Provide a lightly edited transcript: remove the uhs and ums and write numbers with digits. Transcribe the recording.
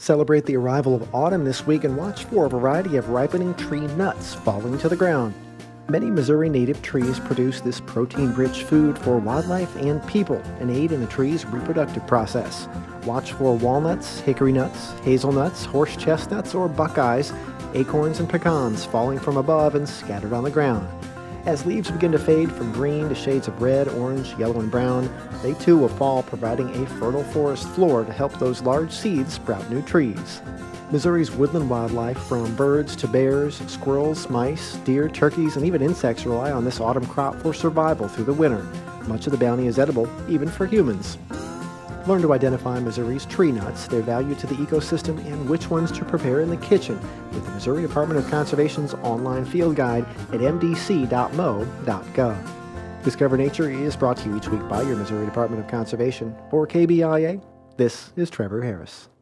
Celebrate the arrival of autumn this week and watch for a variety of ripening tree nuts falling to the ground. Many Missouri native trees produce this protein-rich food for wildlife and people and aid in the tree's reproductive process. Watch for walnuts, hickory nuts, hazelnuts, horse chestnuts, or buckeyes, acorns, and pecans falling from above and scattered on the ground. As leaves begin to fade from green to shades of red, orange, yellow, and brown, they too will fall, providing a fertile forest floor to help those large seeds sprout new trees. Missouri's woodland wildlife, from birds to bears, squirrels, mice, deer, turkeys, and even insects, rely on this autumn crop for survival through the winter. Much of the bounty is edible, even for humans. Learn to identify Missouri's tree nuts, their value to the ecosystem, and which ones to prepare in the kitchen with the Missouri Department of Conservation's online field guide at mdc.mo.gov. Discover Nature is brought to you each week by your Missouri Department of Conservation. For KBIA, this is Trevor Harris.